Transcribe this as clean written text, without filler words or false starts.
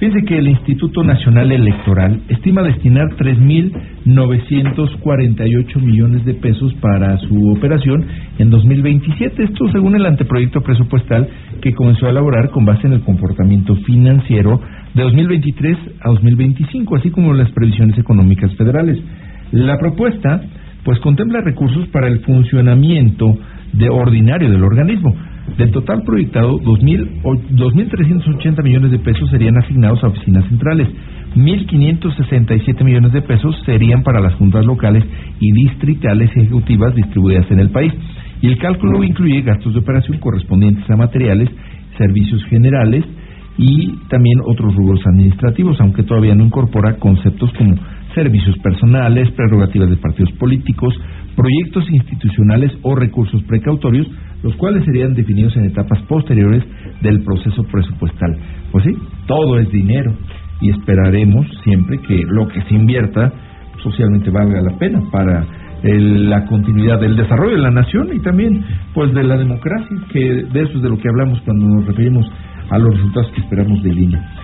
Fíjense que el Instituto Nacional Electoral estima destinar 3.948 millones de pesos para su operación en 2027. Esto según el anteproyecto presupuestal que comenzó a elaborar con base en el comportamiento financiero de 2023 a 2025, así como las previsiones económicas federales. La propuesta, pues, contempla recursos para el funcionamiento ordinario del organismo. Del total proyectado, 2.380 millones de pesos serían asignados a oficinas centrales, 1.567 millones de pesos serían para las juntas locales y distritales ejecutivas distribuidas en el país. Y el cálculo incluye gastos de operación correspondientes a materiales, servicios generales y también otros rubros administrativos, aunque todavía no incorpora conceptos como servicios personales, prerrogativas de partidos políticos, proyectos institucionales o recursos precautorios, los cuales serían definidos en etapas posteriores del proceso presupuestal. Pues sí, todo es dinero y esperaremos siempre que lo que se invierta socialmente valga la pena para la continuidad del desarrollo de la nación y también pues de la democracia, que de eso es de lo que hablamos cuando nos referimos a los resultados que esperamos del INE.